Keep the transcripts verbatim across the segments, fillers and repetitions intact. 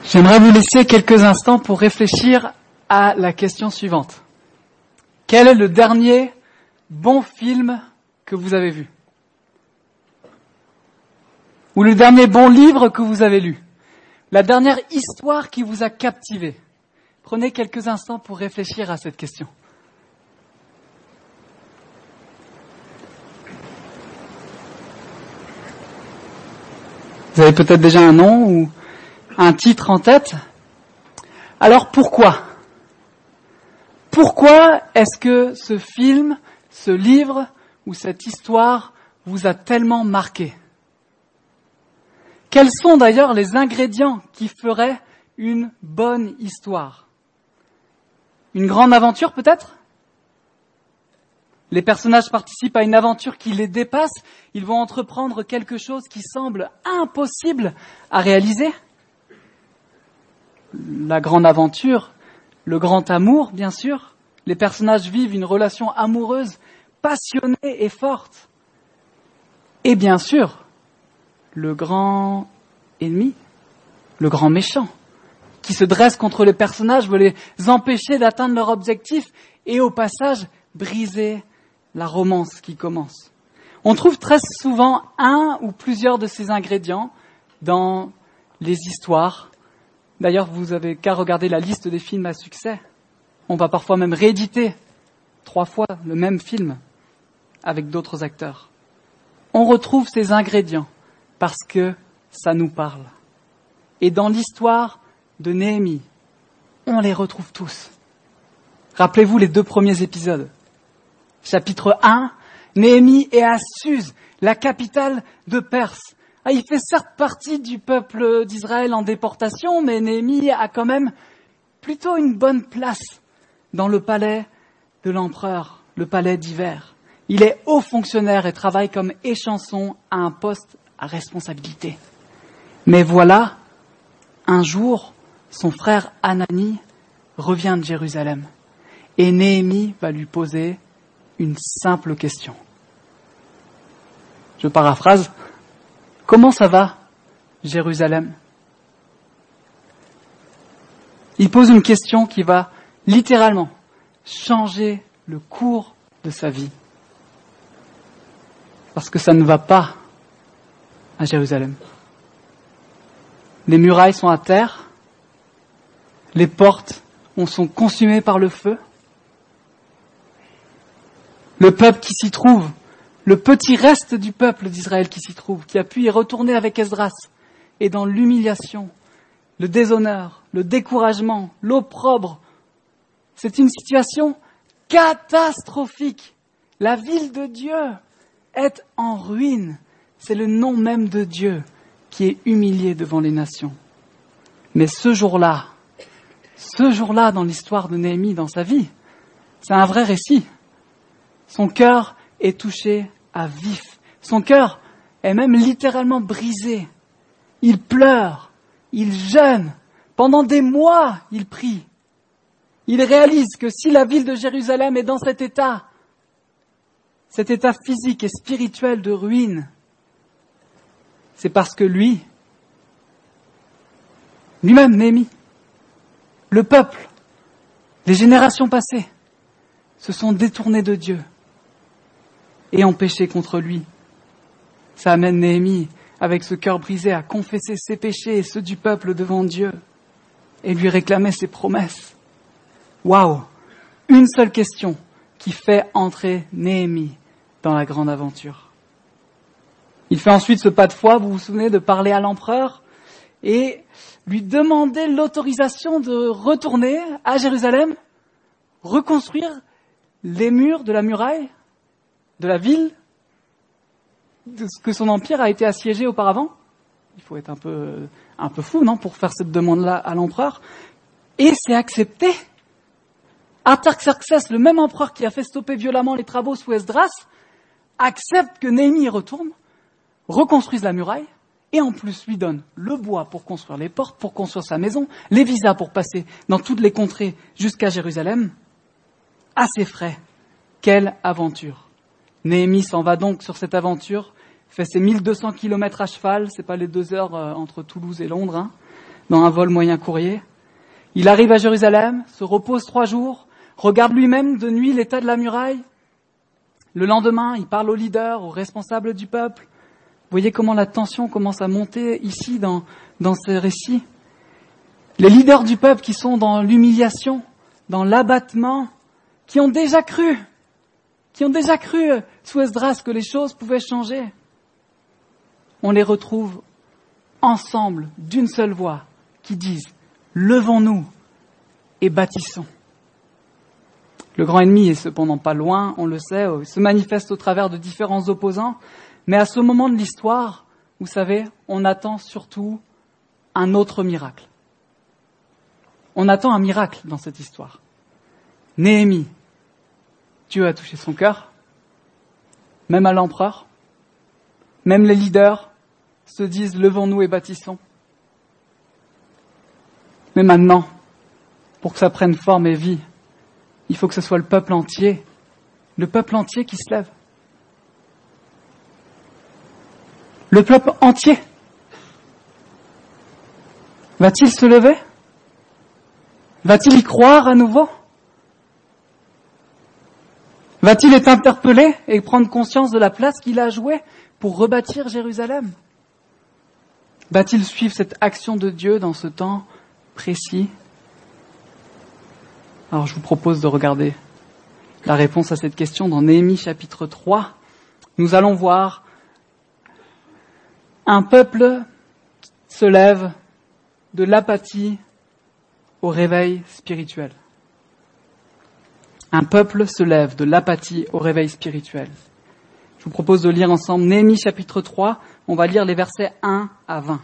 J'aimerais vous laisser quelques instants pour réfléchir à la question suivante. Quel est le dernier bon film que vous avez vu? Ou le dernier bon livre que vous avez lu? La dernière histoire qui vous a captivé? Prenez quelques instants pour réfléchir à cette question. Vous avez peut-être déjà un nom ou un titre en tête. Alors pourquoi? Pourquoi est-ce que ce film, ce livre ou cette histoire vous a tellement marqué? Quels sont d'ailleurs les ingrédients qui feraient une bonne histoire? Une grande aventure peut-être? Les personnages participent à une aventure qui les dépasse. Ils vont entreprendre quelque chose qui semble impossible à réaliser. La grande aventure, le grand amour, bien sûr. Les personnages vivent une relation amoureuse, passionnée et forte. Et bien sûr, le grand ennemi, le grand méchant, qui se dresse contre les personnages, veut les empêcher d'atteindre leur objectif et au passage briser la romance qui commence. On trouve très souvent un ou plusieurs de ces ingrédients dans les histoires. D'ailleurs, vous avez qu'à regarder la liste des films à succès. On va parfois même rééditer trois fois le même film avec d'autres acteurs. On retrouve ces ingrédients parce que ça nous parle. Et dans l'histoire de Néhémie, on les retrouve tous. Rappelez-vous les deux premiers épisodes. Chapitre un, Néhémie est à Suse, la capitale de Perse. Ah, il fait certes partie du peuple d'Israël en déportation, mais Néhémie a quand même plutôt une bonne place dans le palais de l'empereur, le palais d'hiver. Il est haut fonctionnaire et travaille comme échanson à un poste à responsabilité. Mais voilà, un jour, son frère Hanani revient de Jérusalem et Néhémie va lui poser une simple question. Je paraphrase. Comment ça va, Jérusalem? Il pose une question qui va littéralement changer le cours de sa vie. Parce que ça ne va pas à Jérusalem. Les murailles sont à terre, les portes sont consumées par le feu. Le peuple qui s'y trouve, le petit reste du peuple d'Israël qui s'y trouve, qui a pu y retourner avec Esdras, est dans l'humiliation, le déshonneur, le découragement, l'opprobre. C'est une situation catastrophique. La ville de Dieu est en ruine. C'est le nom même de Dieu qui est humilié devant les nations. Mais ce jour-là, ce jour-là dans l'histoire de Néhémie, dans sa vie, c'est un vrai récit. Son cœur est touché à vif. Son cœur est même littéralement brisé. Il pleure, il jeûne. Pendant des mois, il prie. Il réalise que si la ville de Jérusalem est dans cet état, cet état physique et spirituel de ruine, c'est parce que lui, lui-même, Néhémie, le peuple, les générations passées, se sont détournés de Dieu et ont péché contre lui. Ça amène Néhémie, avec ce cœur brisé, à confesser ses péchés et ceux du peuple devant Dieu et lui réclamer ses promesses. Waouh! Une seule question qui fait entrer Néhémie dans la grande aventure. Il fait ensuite ce pas de foi, vous vous souvenez, de parler à l'empereur et lui demander l'autorisation de retourner à Jérusalem, reconstruire les murs de la muraille, de la ville, de ce que son empire a été assiégé auparavant. Il faut être un peu, un peu fou, non, pour faire cette demande-là à l'empereur. Et c'est accepté. Artaxerxès, le même empereur qui a fait stopper violemment les travaux sous Esdras, accepte que Néhémie y retourne, reconstruise la muraille, et en plus lui donne le bois pour construire les portes, pour construire sa maison, les visas pour passer dans toutes les contrées jusqu'à Jérusalem, à ses frais. Quelle aventure! Néhémie s'en va donc sur cette aventure, fait ses mille deux cents kilomètres à cheval, c'est pas les deux heures euh, entre Toulouse et Londres, hein, dans un vol moyen courrier. Il arrive à Jérusalem, se repose trois jours, regarde lui-même de nuit l'état de la muraille. Le lendemain, il parle aux leaders, aux responsables du peuple. Vous voyez comment la tension commence à monter ici dans, dans ce récit. Les leaders du peuple qui sont dans l'humiliation, dans l'abattement, qui ont déjà cru, qui ont déjà cru sous Esdras que les choses pouvaient changer. On les retrouve ensemble, d'une seule voix, qui disent « Levons-nous et bâtissons ». Le grand ennemi est cependant pas loin, on le sait, il se manifeste au travers de différents opposants, mais à ce moment de l'histoire, vous savez, on attend surtout un autre miracle. On attend un miracle dans cette histoire. Néhémie, Dieu a touché son cœur, même à l'empereur, même les leaders se disent « Levons-nous et bâtissons ». Mais maintenant, pour que ça prenne forme et vie, il faut que ce soit le peuple entier, le peuple entier qui se lève. Le peuple entier. Va-t-il se lever ? Va-t-il y croire à nouveau ? Va-t-il être interpellé et prendre conscience de la place qu'il a à jouer pour rebâtir Jérusalem ? Va-t-il suivre cette action de Dieu dans ce temps précis ? Alors je vous propose de regarder la réponse à cette question dans Néhémie chapitre trois. Nous allons voir un peuple se lève de l'apathie au réveil spirituel. Un peuple se lève de l'apathie au réveil spirituel. Je vous propose de lire ensemble Néhémie chapitre trois. On va lire les versets un à vingt.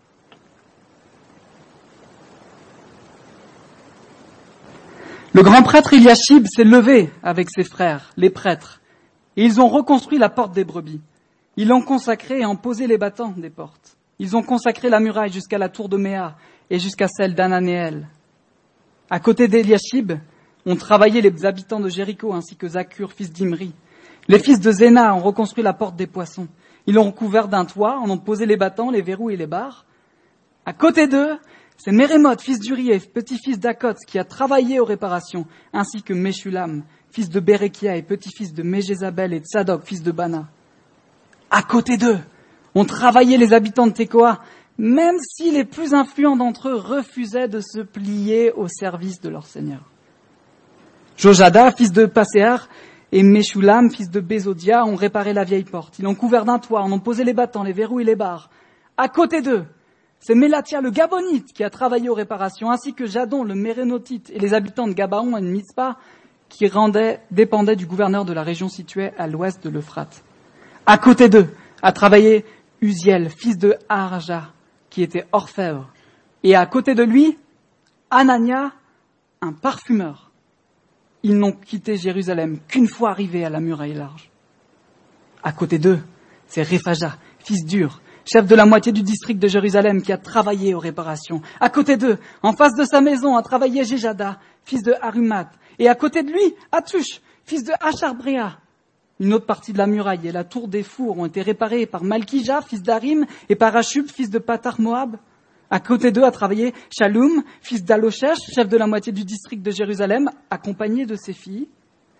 Le grand prêtre Eliashib s'est levé avec ses frères, les prêtres, et ils ont reconstruit la porte des brebis. Ils l'ont consacrée et ont posé les battants des portes. Ils ont consacré la muraille jusqu'à la tour de Méa et jusqu'à celle d'Ananéel. À côté d'Eliashib, ont travaillé les habitants de Jéricho ainsi que Zakur, fils d'Imri. Les fils de Zéna ont reconstruit la porte des poissons. Ils l'ont recouvert d'un toit, en ont posé les battants, les verrous et les barres. À côté d'eux, c'est Mérémoth, fils d'Urié, petit-fils d'Akot, qui a travaillé aux réparations, ainsi que Meshulam, fils de Bérékia et petit-fils de Méjézabel et Tsadok, fils de Bana. À côté d'eux, ont travaillé les habitants de Tekoa, même si les plus influents d'entre eux refusaient de se plier au service de leur Seigneur. Jojada, fils de Passéar, et Meshulam, fils de Bézodia, ont réparé la vieille porte. Ils l'ont couvert d'un toit, en ont posé les battants, les verrous et les barres. À côté d'eux, c'est Mélatia le Gabonite qui a travaillé aux réparations, ainsi que Jadon le Mérénotite et les habitants de Gabaon et de Mitzpah, qui rendaient, dépendaient du gouverneur de la région située à l'ouest de l'Euphrate. À côté d'eux a travaillé Uziel, fils de Harja, qui était orfèvre. Et à côté de lui, Anania, un parfumeur. Ils n'ont quitté Jérusalem qu'une fois arrivés à la muraille large. À côté d'eux, c'est Réphaja, fils d'Ur, chef de la moitié du district de Jérusalem, qui a travaillé aux réparations. À côté d'eux, en face de sa maison, a travaillé Jéjada, fils de Harumat. Et à côté de lui, Hatush, fils de Hacharbréa. Une autre partie de la muraille et la tour des fours ont été réparées par Malkija, fils d'Harim, et par Ashub, fils de Patar Moab. À côté d'eux a travaillé Shalom, fils d'Aloshesh, chef de la moitié du district de Jérusalem, accompagné de ses filles.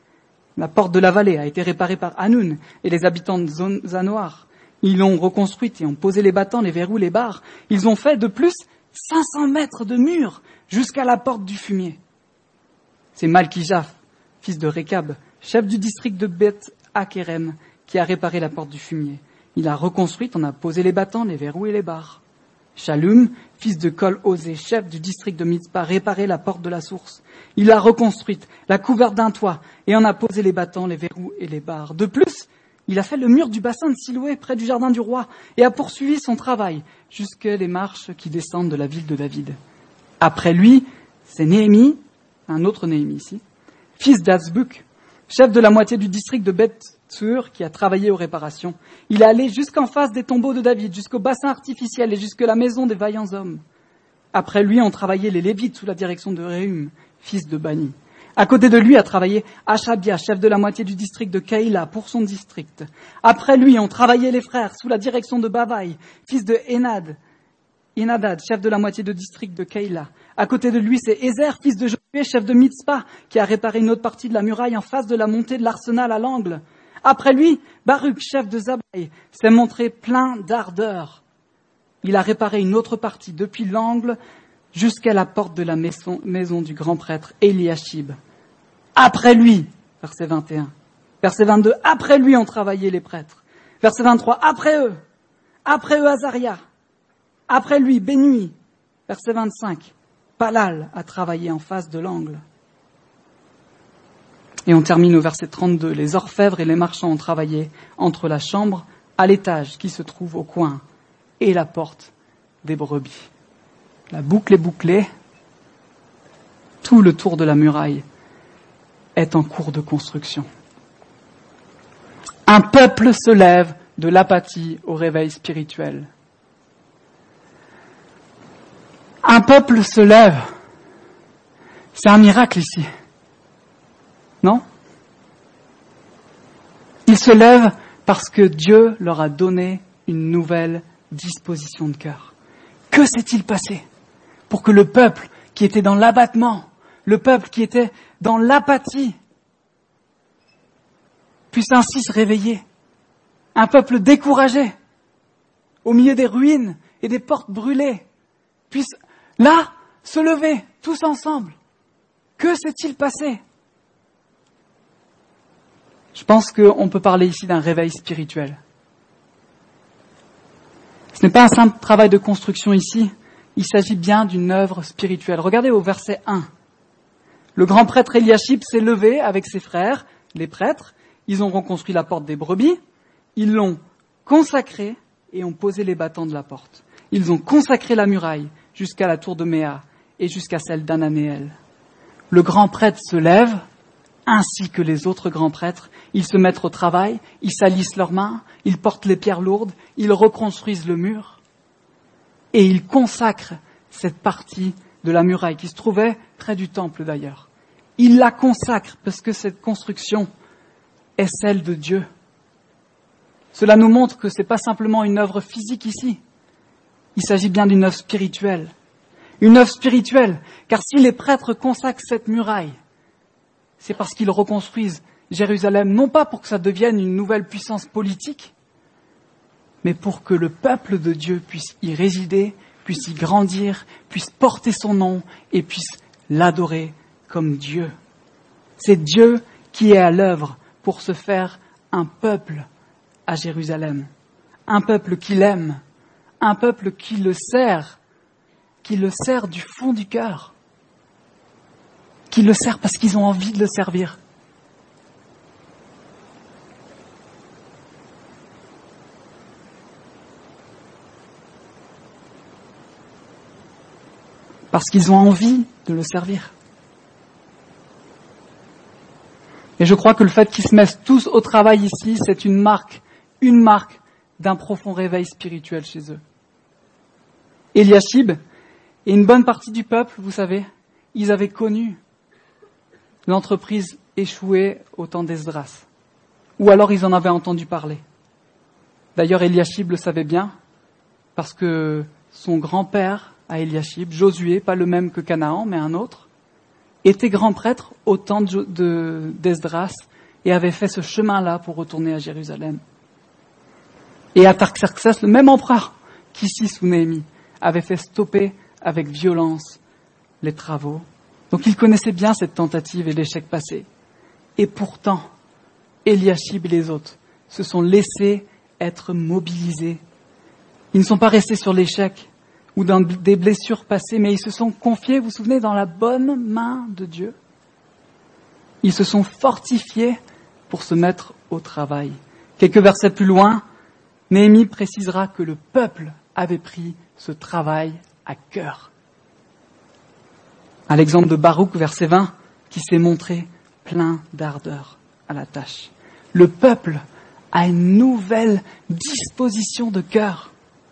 La porte de la vallée a été réparée par Hanoun et les habitants de Zanoar. Ils l'ont reconstruite et ont posé les battants, les verrous, les barres. Ils ont fait de plus cinq cents mètres de mur jusqu'à la porte du fumier. C'est Malkija, fils de Rekab, chef du district de Beth Akerem, qui a réparé la porte du fumier. Il a reconstruite, on a posé les battants, les verrous et les barres. Shalom, fils de Kol-Osé, chef du district de Mitzpah, a réparé la porte de la source. Il l'a reconstruite, l'a couverte d'un toit, et en a posé les battants, les verrous et les barres. De plus, il a fait le mur du bassin de Siloé, près du jardin du roi, et a poursuivi son travail jusqu'à les marches qui descendent de la ville de David. Après lui, c'est Néhémie, un autre Néhémie ici, fils d'Azbuk, chef de la moitié du district de Beth-Tsur, qui a travaillé aux réparations. Il est allé jusqu'en face des tombeaux de David, jusqu'au bassin artificiel et jusqu'à la maison des vaillants hommes. Après lui ont travaillé les Lévites sous la direction de Réhum, fils de Bani. À côté de lui a travaillé Achabia, chef de la moitié du district de Keïla, pour son district. Après lui ont travaillé les frères sous la direction de Bavaï, fils de Hénad. Inadad, chef de la moitié de district de Keïla. À côté de lui, c'est Ézer, fils de Josué, chef de Mitzpah, qui a réparé une autre partie de la muraille en face de la montée de l'arsenal à l'angle. Après lui, Baruch, chef de Zabaï, s'est montré plein d'ardeur. Il a réparé une autre partie depuis l'angle jusqu'à la porte de la maison, maison du grand prêtre Eliashib. Après lui, verset vingt et un. Verset vingt-deux, après lui ont travaillé les prêtres. Verset vingt-trois, après eux. Après eux, Azaria. Après lui, Bénui. Verset vingt-cinq, Palal a travaillé en face de l'angle. Et on termine au verset trente-deux. Les orfèvres et les marchands ont travaillé entre la chambre à l'étage qui se trouve au coin et la porte des brebis. La boucle est bouclée. Tout le tour de la muraille est en cours de construction. Un peuple se lève de l'apathie au réveil spirituel. Un peuple se lève. C'est un miracle ici. Non? Ils se lèvent parce que Dieu leur a donné une nouvelle disposition de cœur. Que s'est-il passé pour que le peuple qui était dans l'abattement, le peuple qui était dans l'apathie, puisse ainsi se réveiller? Un peuple découragé, au milieu des ruines et des portes brûlées, puisse là se lever tous ensemble. Que s'est-il passé? Je pense qu'on peut parler ici d'un réveil spirituel. Ce n'est pas un simple travail de construction ici, il s'agit bien d'une œuvre spirituelle. Regardez au verset un. Le grand prêtre Eliashib s'est levé avec ses frères, les prêtres, ils ont reconstruit la porte des brebis, ils l'ont consacrée et ont posé les battants de la porte. Ils ont consacré la muraille jusqu'à la tour de Méa et jusqu'à celle d'Ananéel. Le grand prêtre se lève, ainsi que les autres grands prêtres, ils se mettent au travail, ils salissent leurs mains, ils portent les pierres lourdes, ils reconstruisent le mur et ils consacrent cette partie de la muraille qui se trouvait près du temple d'ailleurs. Ils la consacrent parce que cette construction est celle de Dieu. Cela nous montre que ce n'est pas simplement une œuvre physique ici, il s'agit bien d'une œuvre spirituelle. Une œuvre spirituelle, car si les prêtres consacrent cette muraille, c'est parce qu'ils reconstruisent Jérusalem, non pas pour que ça devienne une nouvelle puissance politique, mais pour que le peuple de Dieu puisse y résider, puisse y grandir, puisse porter son nom et puisse l'adorer comme Dieu. C'est Dieu qui est à l'œuvre pour se faire un peuple à Jérusalem, un peuple qu'il aime, un peuple qui le sert, qui le sert du fond du cœur, qui le sert parce qu'ils ont envie de le servir. Parce qu'ils ont envie de le servir. Et je crois que le fait qu'ils se mettent tous au travail ici, c'est une marque, une marque d'un profond réveil spirituel chez eux. Eliashib et une bonne partie du peuple, vous savez, ils avaient connu l'entreprise échouée au temps d'Esdras. Ou alors ils en avaient entendu parler. D'ailleurs, Eliashib le savait bien, parce que son grand-père à Eliashib, Josué, pas le même que Canaan, mais un autre, était grand prêtre au temps de, de, d'Esdras et avait fait ce chemin-là pour retourner à Jérusalem. Et Artaxerxès, le même empereur qu'ici sous Néhémie, avait fait stopper avec violence les travaux. Donc il connaissait bien cette tentative et l'échec passé. Et pourtant, Eliashib et les autres se sont laissés être mobilisés. Ils ne sont pas restés sur l'échec ou dans des blessures passées, mais ils se sont confiés, vous vous souvenez, dans la bonne main de Dieu. Ils se sont fortifiés pour se mettre au travail. Quelques versets plus loin, Néhémie précisera que le peuple avait pris ce travail à cœur. À l'exemple de Baruch, verset vingt, qui s'est montré plein d'ardeur à la tâche. Le peuple a une nouvelle disposition de cœur.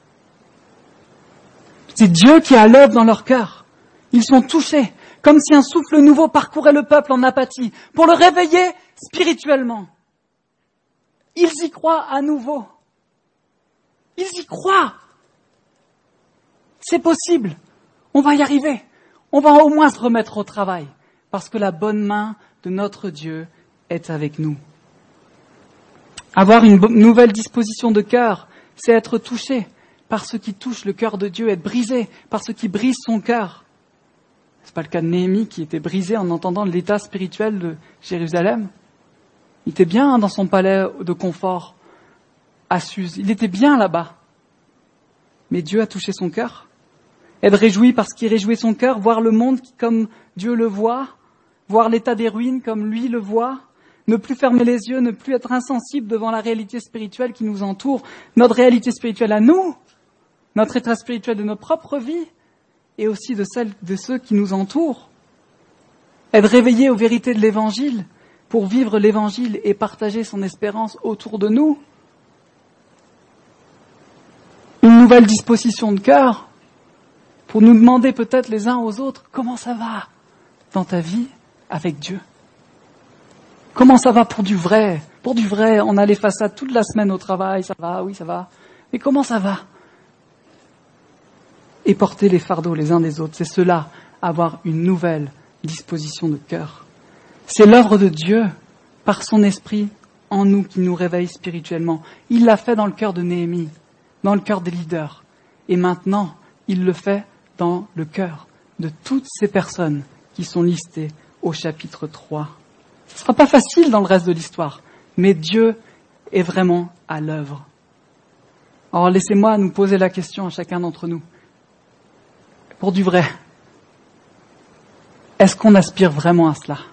C'est Dieu qui est à l'œuvre dans leur cœur. Ils sont touchés, comme si un souffle nouveau parcourait le peuple en apathie, pour le réveiller spirituellement. Ils y croient à nouveau. Ils y croient. C'est possible. On va y arriver. On va au moins se remettre au travail. Parce que la bonne main de notre Dieu est avec nous. Avoir une bo- nouvelle disposition de cœur, c'est être touché par ce qui touche le cœur de Dieu, être brisé par ce qui brise son cœur. C'est pas le cas de Néhémie qui était brisé en entendant l'état spirituel de Jérusalem. Il était bien dans son palais de confort à Suse. Il était bien là-bas. Mais Dieu a touché son cœur. Être réjoui parce qu'il réjouit son cœur, voir le monde comme Dieu le voit, voir l'état des ruines comme lui le voit, ne plus fermer les yeux, ne plus être insensible devant la réalité spirituelle qui nous entoure, notre réalité spirituelle à nous, notre état spirituel de nos propres vies et aussi de celle de ceux qui nous entourent. Être réveillé aux vérités de l'Évangile pour vivre l'Évangile et partager son espérance autour de nous. Une nouvelle disposition de cœur pour nous demander peut-être les uns aux autres comment ça va dans ta vie avec Dieu. Comment ça va pour du vrai? Pour du vrai, on a les façades toute la semaine au travail, ça va, oui ça va. Mais comment ça va? Et porter les fardeaux les uns des autres, c'est cela, avoir une nouvelle disposition de cœur. C'est l'œuvre de Dieu, par son esprit, en nous, qui nous réveille spirituellement. Il l'a fait dans le cœur de Néhémie, dans le cœur des leaders. Et maintenant, il le fait dans le cœur de toutes ces personnes qui sont listées au chapitre trois. Ce ne sera pas facile dans le reste de l'histoire, mais Dieu est vraiment à l'œuvre. Alors laissez-moi nous poser la question à chacun d'entre nous. Pour du vrai, est-ce qu'on aspire vraiment à cela?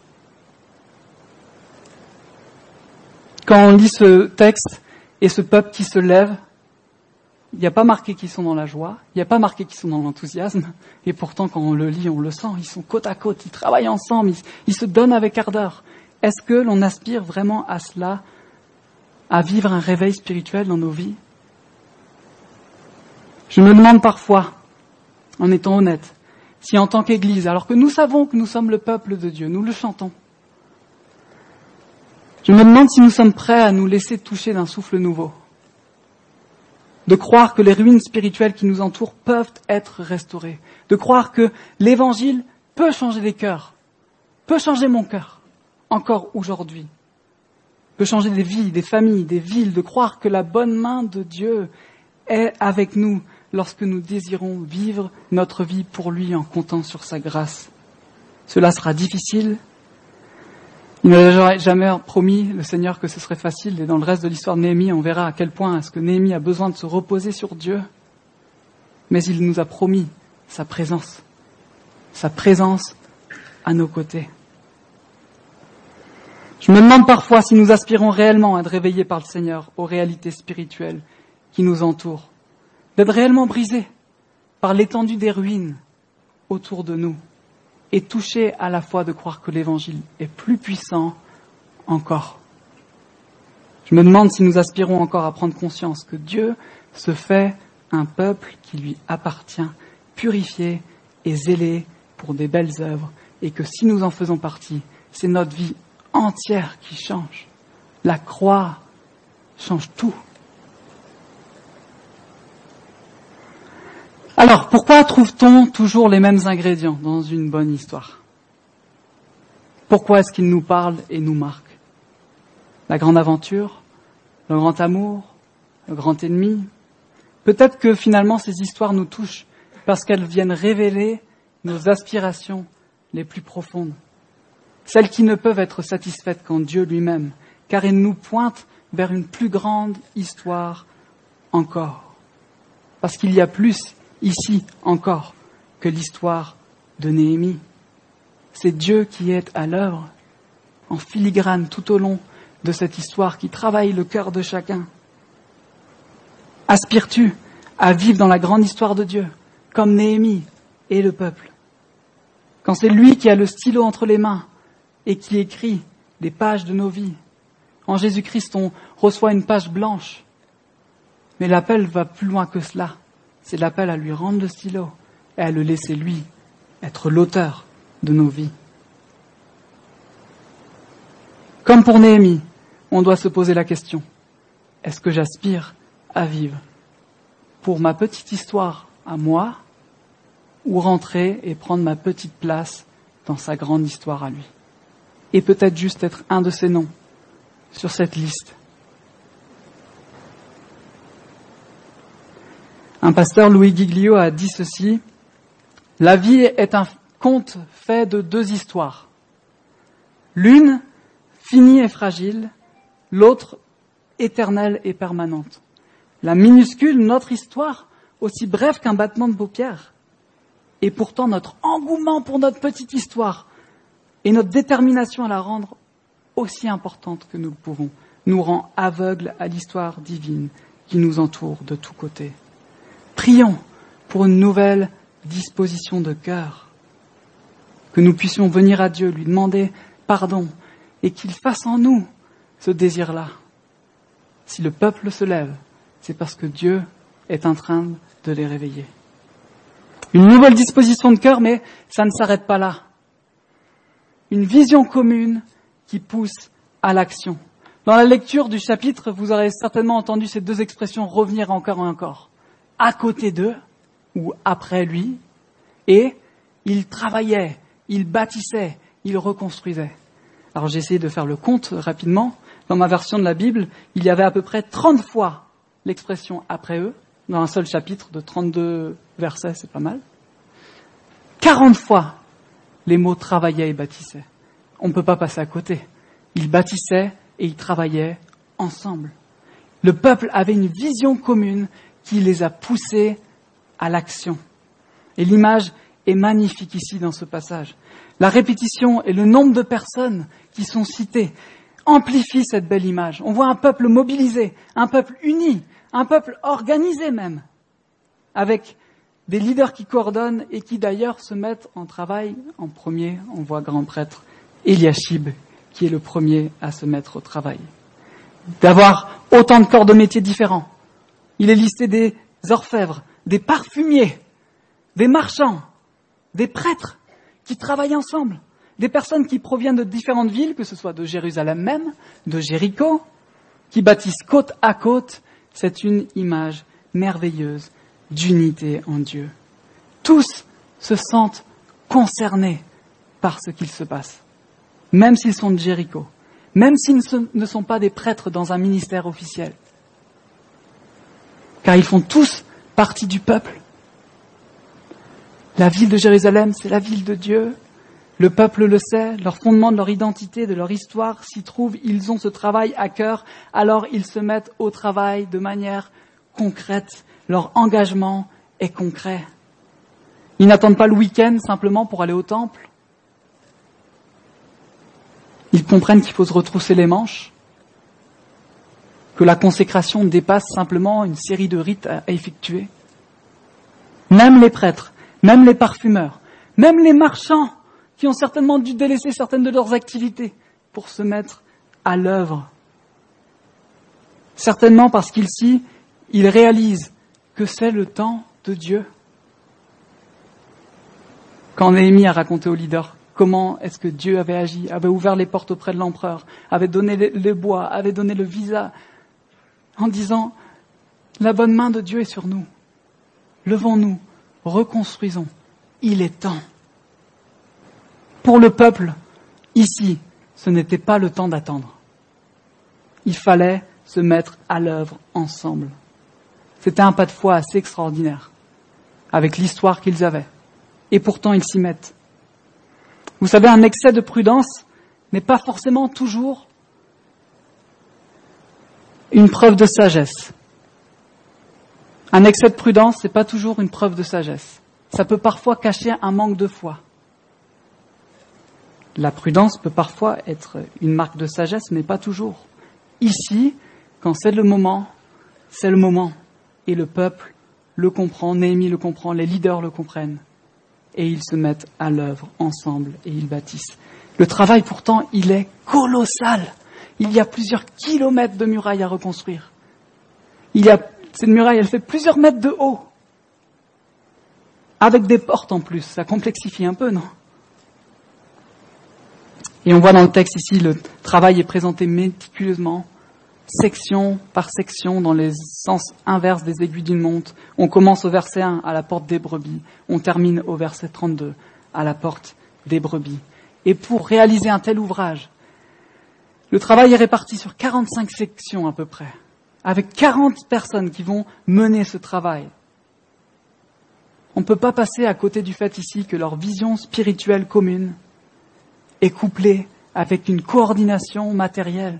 Quand on lit ce texte et ce peuple qui se lève, il n'y a pas marqué qu'ils sont dans la joie, il n'y a pas marqué qu'ils sont dans l'enthousiasme, et pourtant quand on le lit, on le sent, ils sont côte à côte, ils travaillent ensemble, ils, ils se donnent avec ardeur. Est-ce que l'on aspire vraiment à cela, à vivre un réveil spirituel dans nos vies? Je me demande parfois, en étant honnête, si en tant qu'Église, alors que nous savons que nous sommes le peuple de Dieu, nous le chantons, je me demande si nous sommes prêts à nous laisser toucher d'un souffle nouveau, de croire que les ruines spirituelles qui nous entourent peuvent être restaurées, de croire que l'Évangile peut changer des cœurs, peut changer mon cœur, encore aujourd'hui, peut changer des vies, des familles, des villes, de croire que la bonne main de Dieu est avec nous lorsque nous désirons vivre notre vie pour lui en comptant sur sa grâce. Cela sera difficile. Il n'a jamais promis, le Seigneur, que ce serait facile. Et dans le reste de l'histoire de Néhémie, on verra à quel point est-ce que Néhémie a besoin de se reposer sur Dieu. Mais il nous a promis sa présence. Sa présence à nos côtés. Je me demande parfois si nous aspirons réellement à être réveillés par le Seigneur aux réalités spirituelles qui nous entourent. D'être réellement brisés par l'étendue des ruines autour de nous. Et touché à la fois de croire que l'Évangile est plus puissant encore. Je me demande si nous aspirons encore à prendre conscience que Dieu se fait un peuple qui lui appartient, purifié et zélé pour des belles œuvres, et que si nous en faisons partie, c'est notre vie entière qui change. La croix change tout. Alors, pourquoi trouve-t-on toujours les mêmes ingrédients dans une bonne histoire? Pourquoi est-ce qu'ils nous parlent et nous marquent? La grande aventure, le grand amour, le grand ennemi. Peut-être que finalement ces histoires nous touchent parce qu'elles viennent révéler nos aspirations les plus profondes. Celles qui ne peuvent être satisfaites qu'en Dieu lui-même, car il nous pointe vers une plus grande histoire encore. Parce qu'il y a plus ici encore que l'histoire de Néhémie. C'est Dieu qui est à l'œuvre, en filigrane tout au long de cette histoire qui travaille le cœur de chacun. Aspires-tu à vivre dans la grande histoire de Dieu, comme Néhémie et le peuple? Quand c'est lui qui a le stylo entre les mains et qui écrit les pages de nos vies. En Jésus-Christ, on reçoit une page blanche. Mais l'appel va plus loin que cela. C'est l'appel à lui rendre le stylo et à le laisser lui être l'auteur de nos vies. Comme pour Néhémie, on doit se poser la question, est-ce que j'aspire à vivre pour ma petite histoire à moi, ou rentrer et prendre ma petite place dans sa grande histoire à lui. Et peut-être juste être un de ses noms sur cette liste. Un pasteur, Louis Giglio, a dit ceci: « La vie est un conte fait de deux histoires. L'une, finie et fragile, l'autre, éternelle et permanente. La minuscule, notre histoire, aussi brève qu'un battement de paupières. Et pourtant notre engouement pour notre petite histoire et notre détermination à la rendre aussi importante que nous le pouvons nous rend aveugles à l'histoire divine qui nous entoure de tous côtés. Prions pour une nouvelle disposition de cœur, que nous puissions venir à Dieu, lui demander pardon et qu'il fasse en nous ce désir-là. Si le peuple se lève, c'est parce que Dieu est en train de les réveiller. Une nouvelle disposition de cœur, mais ça ne s'arrête pas là. Une vision commune qui pousse à l'action. Dans la lecture du chapitre, vous aurez certainement entendu ces deux expressions revenir encore et encore. À côté d'eux, ou après lui, et il travaillait, il bâtissait, il reconstruisait. Alors j'ai essayé de faire le compte rapidement. Dans ma version de la Bible, il y avait à peu près trente fois l'expression après eux, dans un seul chapitre de trente-deux versets, c'est pas mal. quarante fois les mots travaillait et bâtissait. On ne peut pas passer à côté. Ils bâtissaient et ils travaillaient ensemble. Le peuple avait une vision commune qui les a poussés à l'action. Et l'image est magnifique ici dans ce passage. La répétition et le nombre de personnes qui sont citées amplifient cette belle image. On voit un peuple mobilisé, un peuple uni, un peuple organisé même, avec des leaders qui coordonnent et qui d'ailleurs se mettent en travail. En premier, on voit grand prêtre Eliashib, qui est le premier à se mettre au travail. D'avoir autant de corps de métiers différents. Il est listé des orfèvres, des parfumiers, des marchands, des prêtres qui travaillent ensemble, des personnes qui proviennent de différentes villes, que ce soit de Jérusalem même, de Jéricho, qui bâtissent côte à côte. C'est une image merveilleuse d'unité en Dieu. Tous se sentent concernés par ce qu'il se passe, même s'ils sont de Jéricho, même s'ils ne sont pas des prêtres dans un ministère officiel, car ils font tous partie du peuple. La ville de Jérusalem, c'est la ville de Dieu. Le peuple le sait, leur fondement de leur identité, de leur histoire s'y trouve. Ils ont ce travail à cœur, alors ils se mettent au travail de manière concrète. Leur engagement est concret. Ils n'attendent pas le week-end simplement pour aller au temple. Ils comprennent qu'il faut se retrousser les manches, que la consécration dépasse simplement une série de rites à effectuer. Même les prêtres, même les parfumeurs, même les marchands qui ont certainement dû délaisser certaines de leurs activités pour se mettre à l'œuvre. Certainement parce qu'ici, ils réalisent que c'est le temps de Dieu. Quand Néhémie a raconté aux leaders comment est-ce que Dieu avait agi, avait ouvert les portes auprès de l'empereur, avait donné les bois, avait donné le visa, en disant « La bonne main de Dieu est sur nous. Levons-nous, reconstruisons. Il est temps. » Pour le peuple, ici, ce n'était pas le temps d'attendre. Il fallait se mettre à l'œuvre ensemble. C'était un pas de foi assez extraordinaire, avec l'histoire qu'ils avaient. Et pourtant, ils s'y mettent. Vous savez, un excès de prudence n'est pas forcément toujours une preuve de sagesse. Un excès de prudence, n'est pas toujours une preuve de sagesse. Ça peut parfois cacher un manque de foi. La prudence peut parfois être une marque de sagesse, mais pas toujours. Ici, quand c'est le moment, c'est le moment. Et le peuple le comprend, Néhémie le comprend, les leaders le comprennent. Et ils se mettent à l'œuvre ensemble et ils bâtissent. Le travail, pourtant, il est colossal. Il y a plusieurs kilomètres de murailles à reconstruire. Il y a, cette muraille, elle fait plusieurs mètres de haut. Avec des portes en plus. Ça complexifie un peu, non? Et on voit dans le texte ici, le travail est présenté méticuleusement. section par section dans les sens inverses des aiguilles d'une montre. On commence au verset un, à la porte des brebis. On termine au verset trente-deux, à la porte des brebis. Et pour réaliser un tel ouvrage, le travail est réparti sur quarante-cinq sections à peu près, avec quarante personnes qui vont mener ce travail. On ne peut pas passer à côté du fait ici que leur vision spirituelle commune est couplée avec une coordination matérielle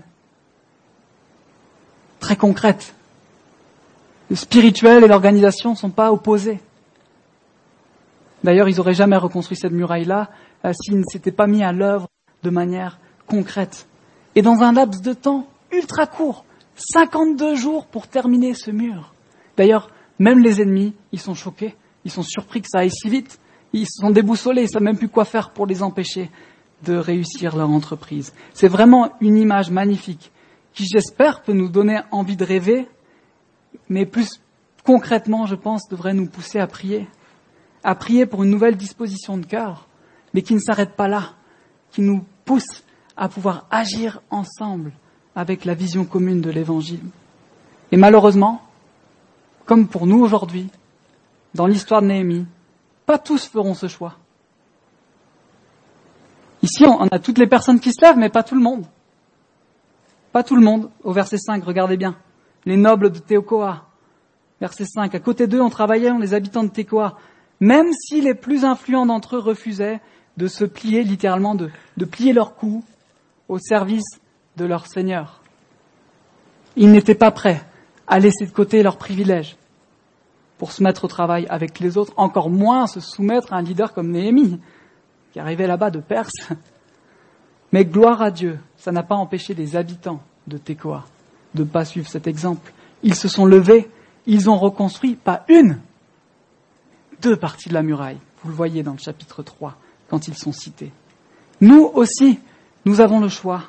très concrète. Le spirituel et l'organisation ne sont pas opposés. D'ailleurs, ils n'auraient jamais reconstruit cette muraille-là euh, s'ils ne s'étaient pas mis à l'œuvre de manière concrète. Et dans un laps de temps ultra court, cinquante-deux jours pour terminer ce mur. D'ailleurs, même les ennemis, ils sont choqués, ils sont surpris que ça aille si vite, ils sont déboussolés, ils ne savent même plus quoi faire pour les empêcher de réussir leur entreprise. C'est vraiment une image magnifique qui, j'espère, peut nous donner envie de rêver, mais plus concrètement, je pense, devrait nous pousser à prier. À prier pour une nouvelle disposition de cœur, mais qui ne s'arrête pas là, qui nous pousse à pouvoir agir ensemble avec la vision commune de l'Évangile. Et malheureusement, comme pour nous aujourd'hui, dans l'histoire de Néhémie, pas tous feront ce choix. Ici, on a toutes les personnes qui se lèvent, mais pas tout le monde. Pas tout le monde. Au verset cinq, regardez bien. Les nobles de Tekoa. Verset cinq. À côté d'eux, on travaillait, on les habitants de Tekoa. Même si les plus influents d'entre eux refusaient de se plier, littéralement, de, de plier leur cou au service de leur Seigneur. Ils n'étaient pas prêts à laisser de côté leurs privilèges pour se mettre au travail avec les autres, encore moins se soumettre à un leader comme Néhémie, qui arrivait là-bas de Perse. Mais gloire à Dieu, ça n'a pas empêché les habitants de Tekoa de ne pas suivre cet exemple. Ils se sont levés, ils ont reconstruit, pas une, deux parties de la muraille. Vous le voyez dans le chapitre trois, quand ils sont cités. Nous aussi, nous avons le choix.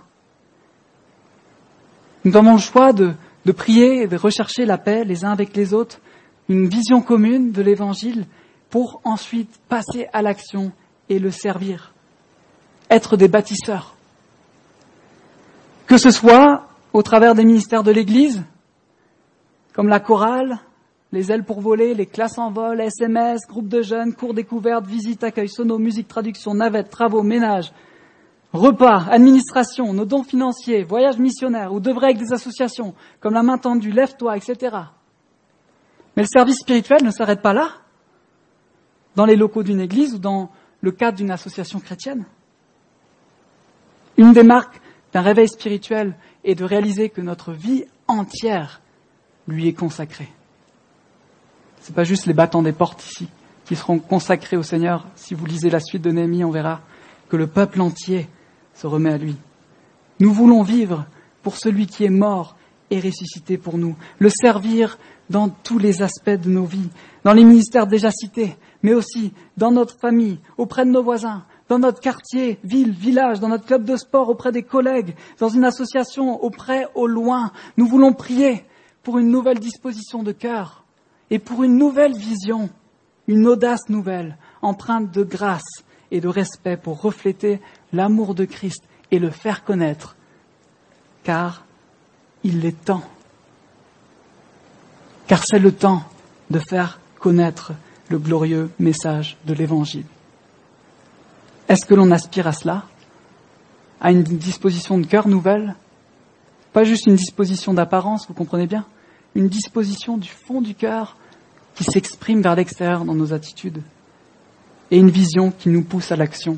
Nous avons le choix de, de prier et de rechercher la paix les uns avec les autres, une vision commune de l'Évangile pour ensuite passer à l'action et le servir. Être des bâtisseurs. Que ce soit au travers des ministères de l'Église, comme la chorale, les ailes pour voler, les classes en vol, S M S, groupes de jeunes, cours découvertes, visites, accueil, sono, musique, traduction, navettes, travaux, ménage, repas, administration, nos dons financiers, voyages missionnaires, ou d'œuvrer avec des associations, comme la main tendue, lève-toi, et cetera. Mais le service spirituel ne s'arrête pas là, dans les locaux d'une église ou dans le cadre d'une association chrétienne. Une des marques d'un réveil spirituel est de réaliser que notre vie entière lui est consacrée. C'est pas juste les battants des portes ici qui seront consacrés au Seigneur. Si vous lisez la suite de Néhémie, on verra que le peuple entier se remet à lui. Nous voulons vivre pour celui qui est mort et ressuscité pour nous, le servir dans tous les aspects de nos vies, dans les ministères déjà cités, mais aussi dans notre famille, auprès de nos voisins, dans notre quartier, ville, village, dans notre club de sport, auprès des collègues, dans une association, auprès, au loin. Nous voulons prier pour une nouvelle disposition de cœur et pour une nouvelle vision, une audace nouvelle, empreinte de grâce et de respect pour refléter l'amour de Christ et le faire connaître, car il est temps. Car c'est le temps de faire connaître le glorieux message de l'Évangile. Est-ce que l'on aspire à cela? À une disposition de cœur nouvelle? Pas juste une disposition d'apparence, vous comprenez bien? Une disposition du fond du cœur qui s'exprime vers l'extérieur dans nos attitudes. Et une vision qui nous pousse à l'action.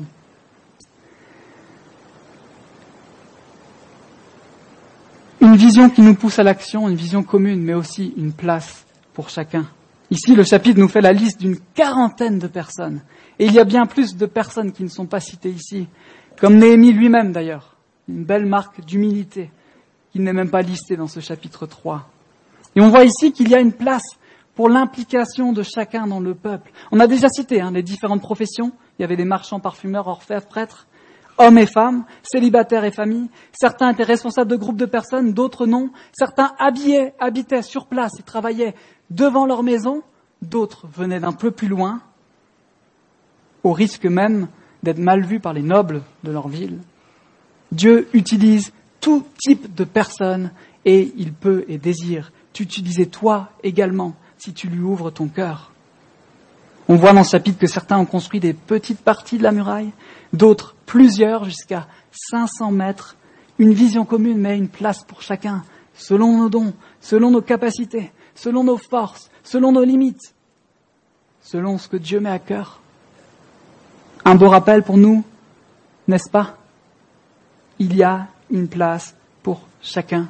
Une vision qui nous pousse à l'action, une vision commune, mais aussi une place pour chacun. Ici, le chapitre nous fait la liste d'une quarantaine de personnes. Et il y a bien plus de personnes qui ne sont pas citées ici, comme Néhémie lui-même d'ailleurs. Une belle marque d'humilité, qui n'est même pas listée dans ce chapitre trois. Et on voit ici qu'il y a une place pour l'implication de chacun dans le peuple. On a déjà cité hein, les différentes professions. Il y avait des marchands, parfumeurs, orfèvres, prêtres, hommes et femmes, célibataires et familles. Certains étaient responsables de groupes de personnes, d'autres non. Certains habillaient, habitaient sur place et travaillaient devant leur maison. D'autres venaient d'un peu plus loin, au risque même d'être mal vus par les nobles de leur ville. Dieu utilise tout type de personnes et il peut et désire t'utiliser toi également si tu lui ouvres ton cœur. On voit dans ce chapitre que certains ont construit des petites parties de la muraille, d'autres plusieurs jusqu'à cinq cents mètres. Une vision commune mais une place pour chacun, selon nos dons, selon nos capacités, selon nos forces, selon nos limites, selon ce que Dieu met à cœur. Un beau rappel pour nous, n'est-ce pas? Il y a une place pour chacun.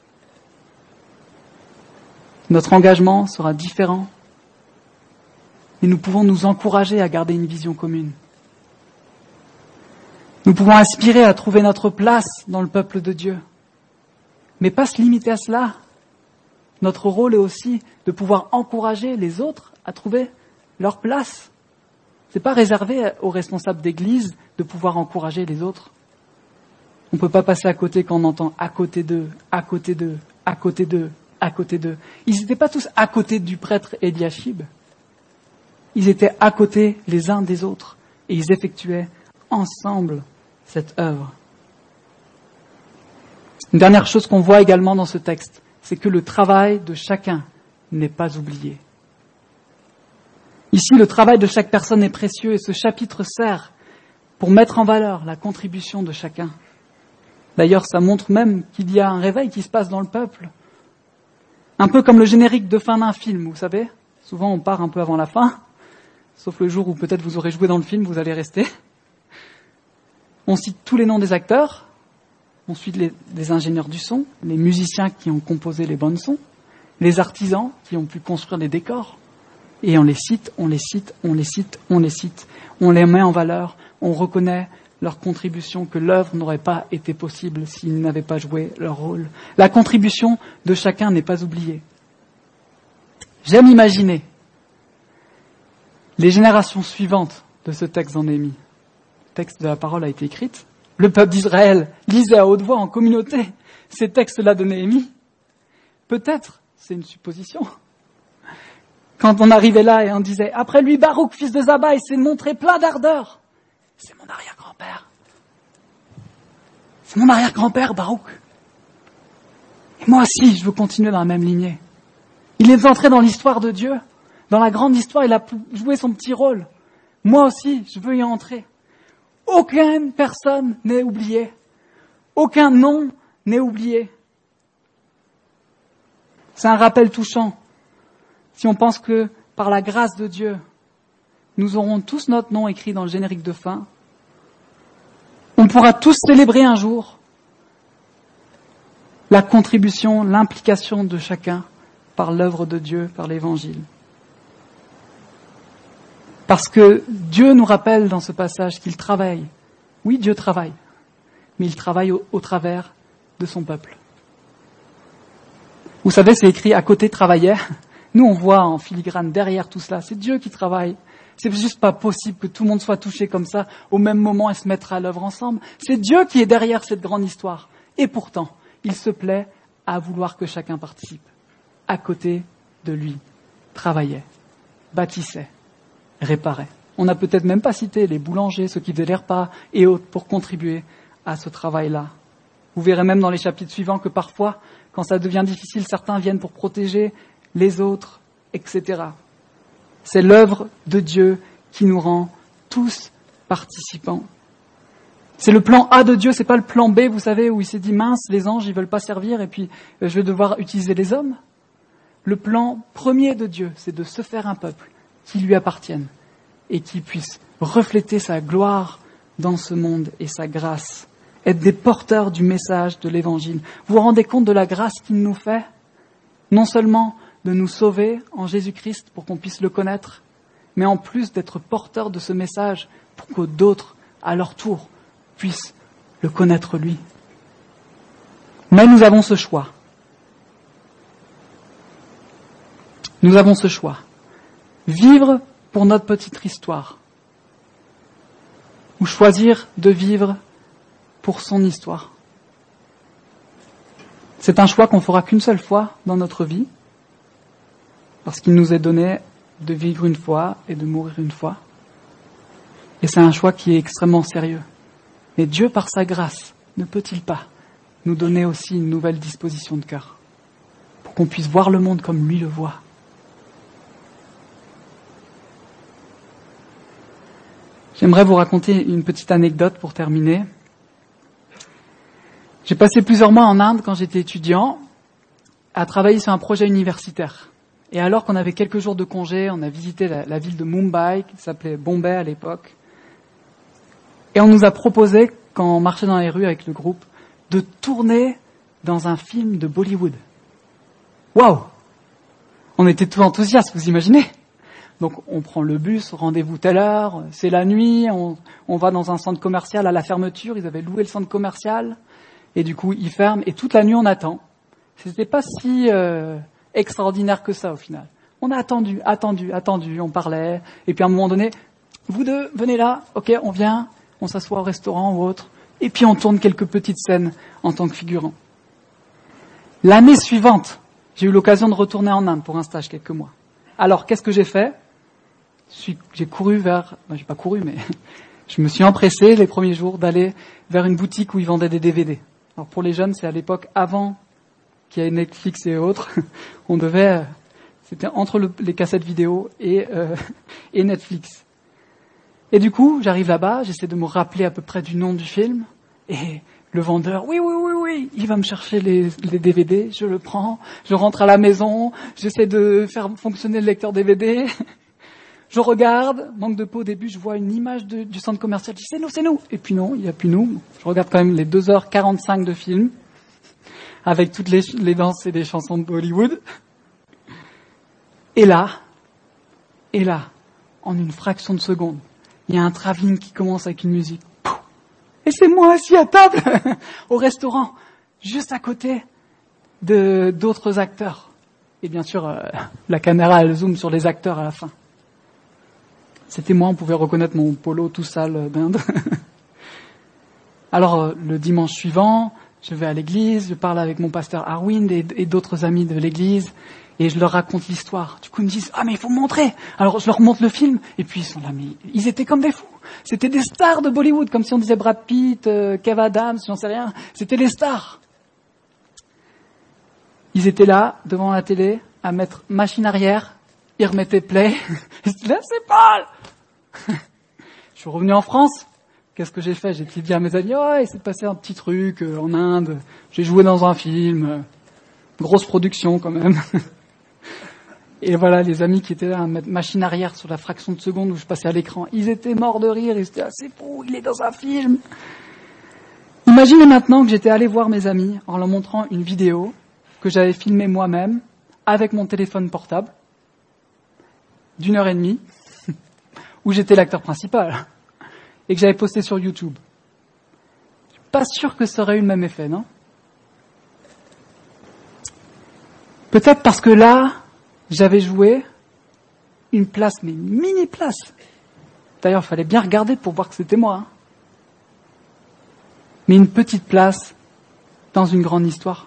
Notre engagement sera différent, mais nous pouvons nous encourager à garder une vision commune. Nous pouvons aspirer à trouver notre place dans le peuple de Dieu, mais pas se limiter à cela. Notre rôle est aussi de pouvoir encourager les autres à trouver leur place. C'est pas réservé aux responsables d'église de pouvoir encourager les autres. On ne peut pas passer à côté quand on entend à côté d'eux, à côté d'eux, à côté d'eux, à côté d'eux. Ils n'étaient pas tous à côté du prêtre Eliashib. Ils étaient à côté les uns des autres et ils effectuaient ensemble cette œuvre. Une dernière chose qu'on voit également dans ce texte, c'est que le travail de chacun n'est pas oublié. Ici, le travail de chaque personne est précieux et ce chapitre sert pour mettre en valeur la contribution de chacun. D'ailleurs, ça montre même qu'il y a un réveil qui se passe dans le peuple. Un peu comme le générique de fin d'un film, vous savez. Souvent, on part un peu avant la fin, sauf le jour où peut-être vous aurez joué dans le film, vous allez rester. On cite tous les noms des acteurs, on suit les, les ingénieurs du son, les musiciens qui ont composé les bandes sons, les artisans qui ont pu construire des décors. Et on les cite, on les cite, on les cite, on les cite. On les met en valeur, on reconnaît leur contribution, que l'œuvre n'aurait pas été possible s'ils n'avaient pas joué leur rôle. La contribution de chacun n'est pas oubliée. J'aime imaginer les générations suivantes de ce texte en Néhémie. Le texte de la parole a été écrite. Le peuple d'Israël lisait à haute voix en communauté ces textes-là de Néhémie. Peut-être, c'est une supposition. Quand on arrivait là et on disait « Après lui, Baruch, fils de Zabbaï, s'est montré plein d'ardeur. » C'est mon arrière-grand-père. C'est mon arrière-grand-père, Baruch. Et moi aussi, je veux continuer dans la même lignée. Il est entré dans l'histoire de Dieu. Dans la grande histoire, il a joué son petit rôle. Moi aussi, je veux y entrer. Aucune personne n'est oubliée. Aucun nom n'est oublié. C'est un rappel touchant. Si on pense que, par la grâce de Dieu, nous aurons tous notre nom écrit dans le générique de fin, on pourra tous célébrer un jour la contribution, l'implication de chacun par l'œuvre de Dieu, par l'Évangile. Parce que Dieu nous rappelle dans ce passage qu'il travaille. Oui, Dieu travaille, mais il travaille au, au travers de son peuple. Vous savez, c'est écrit à côté travaillait. Nous, on voit en filigrane derrière tout cela, c'est Dieu qui travaille. C'est juste pas possible que tout le monde soit touché comme ça au même moment et se mettre à l'œuvre ensemble. C'est Dieu qui est derrière cette grande histoire. Et pourtant, il se plaît à vouloir que chacun participe. À côté de lui, travaillait, bâtissait, réparait. On n'a peut-être même pas cité les boulangers, ceux qui faisaient les repas et autres pour contribuer à ce travail-là. Vous verrez même dans les chapitres suivants que parfois, quand ça devient difficile, certains viennent pour protéger les autres, et cetera. C'est l'œuvre de Dieu qui nous rend tous participants. C'est le plan A de Dieu, c'est pas le plan B, vous savez, où il s'est dit mince, les anges, ils veulent pas servir et puis je vais devoir utiliser les hommes. Le plan premier de Dieu, c'est de se faire un peuple qui lui appartienne et qui puisse refléter sa gloire dans ce monde et sa grâce. Être des porteurs du message de l'Évangile. Vous vous rendez compte de la grâce qu'il nous fait? Non seulement de nous sauver en Jésus-Christ pour qu'on puisse le connaître, mais en plus d'être porteurs de ce message pour que d'autres, à leur tour, puissent le connaître lui. Mais nous avons ce choix. Nous avons ce choix. Vivre pour notre petite histoire. Ou choisir de vivre pour son histoire. C'est un choix qu'on fera qu'une seule fois dans notre vie, parce qu'il nous est donné de vivre une fois et de mourir une fois. Et c'est un choix qui est extrêmement sérieux. Mais Dieu, par sa grâce, ne peut-il pas nous donner aussi une nouvelle disposition de cœur, pour qu'on puisse voir le monde comme lui le voit. J'aimerais vous raconter une petite anecdote pour terminer. J'ai passé plusieurs mois en Inde quand j'étais étudiant à travailler sur un projet universitaire. Et alors qu'on avait quelques jours de congé, on a visité la, la ville de Mumbai, qui s'appelait Bombay à l'époque. Et on nous a proposé, quand on marchait dans les rues avec le groupe, de tourner dans un film de Bollywood. Waouh! On était tous enthousiastes, vous imaginez? Donc on prend le bus, rendez-vous telle heure, c'est la nuit, on, on va dans un centre commercial à la fermeture, ils avaient loué le centre commercial, et du coup ils ferment, et toute la nuit on attend. C'était pas si euh, extraordinaire que ça au final. On a attendu, attendu, attendu, on parlait, et puis à un moment donné, vous deux, venez là, ok, on vient, on s'assoit au restaurant ou autre, et puis on tourne quelques petites scènes en tant que figurant. L'année suivante, j'ai eu l'occasion de retourner en Inde pour un stage quelques mois. Alors, qu'est-ce que j'ai fait ? J'ai couru vers... Ben, j'ai pas couru, mais je me suis empressé les premiers jours d'aller vers une boutique où ils vendaient des D V D. Alors, pour les jeunes, c'est à l'époque avant qu'il y ait Netflix et autres. On devait... C'était entre le, les cassettes vidéo et, euh, et Netflix. Et du coup, j'arrive là-bas, j'essaie de me rappeler à peu près du nom du film, et le vendeur, oui, oui, oui, oui, il va me chercher les, les D V D, je le prends, je rentre à la maison, j'essaie de faire fonctionner le lecteur D V D, je regarde, manque de peau au début, je vois une image de, du centre commercial, je dis c'est nous, c'est nous, et puis non, il n'y a plus nous, je regarde quand même les deux heures quarante-cinq de film, avec toutes les, les danses et les chansons de Bollywood, et là, et là, en une fraction de seconde, il y a un travelling qui commence avec une musique. Et c'est moi assis à table, au restaurant, juste à côté de d'autres acteurs. Et bien sûr, euh, la caméra, elle zoome sur les acteurs à la fin. C'était moi, on pouvait reconnaître mon polo tout sale d'Inde. Alors, euh, le dimanche suivant, je vais à l'église, je parle avec mon pasteur Arwind et, et d'autres amis de l'église. Et je leur raconte l'histoire. Du coup, ils me disent « Ah, mais il faut me montrer !» Alors, je leur montre le film. Et puis, ils sont là, mais ils étaient comme des fous. C'était des stars de Bollywood, comme si on disait Brad Pitt, euh, Kev Adams, j'en sais rien. C'était les stars. Ils étaient là, devant la télé, à mettre machine arrière. Ils remettaient play. Ils se disaient « Là, c'est pas !» Je suis revenu en France. Qu'est-ce que j'ai fait? J'ai dit à mes amis « Oh, il s'est passé un petit truc euh, en Inde. J'ai joué dans un film. Euh, grosse production, quand même. » Et voilà, les amis qui étaient là à mettre machine arrière sur la fraction de seconde où je passais à l'écran, ils étaient morts de rire, ils étaient assez fous, il est dans un film. Imaginez maintenant que j'étais allé voir mes amis en leur montrant une vidéo que j'avais filmée moi-même avec mon téléphone portable d'une heure et demie où j'étais l'acteur principal et que j'avais posté sur YouTube. Je suis pas sûr que ça aurait eu le même effet, non? Peut-être parce que là, j'avais joué une place, mais une mini-place. D'ailleurs, il fallait bien regarder pour voir que c'était moi. Hein. Mais une petite place dans une grande histoire.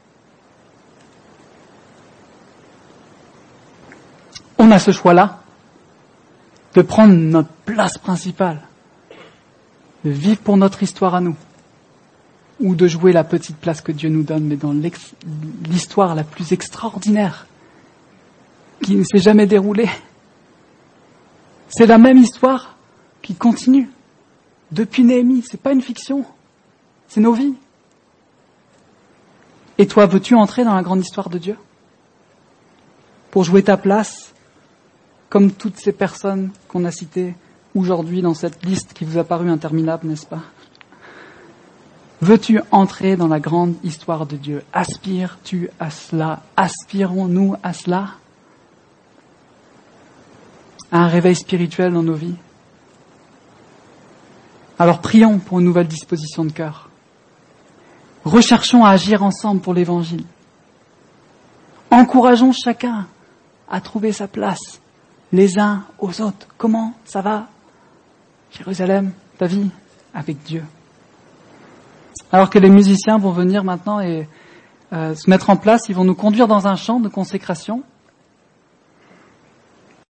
On a ce choix-là de prendre notre place principale, de vivre pour notre histoire à nous, ou de jouer la petite place que Dieu nous donne, mais dans l'histoire la plus extraordinaire, qui ne s'est jamais déroulée. C'est la même histoire qui continue. Depuis Néhémie, c'est pas une fiction, c'est nos vies. Et toi, veux-tu entrer dans la grande histoire de Dieu? Pour jouer ta place, comme toutes ces personnes qu'on a citées aujourd'hui dans cette liste qui vous a paru interminable, n'est-ce pas? Veux-tu entrer dans la grande histoire de Dieu? Aspires-tu à cela? Aspirons-nous à cela? À un réveil spirituel dans nos vies? Alors prions pour une nouvelle disposition de cœur. Recherchons à agir ensemble pour l'Évangile. Encourageons chacun à trouver sa place, les uns aux autres. Comment ça va, Jérusalem, ta vie avec Dieu? Alors que les musiciens vont venir maintenant et euh, se mettre en place, ils vont nous conduire dans un chant de consécration.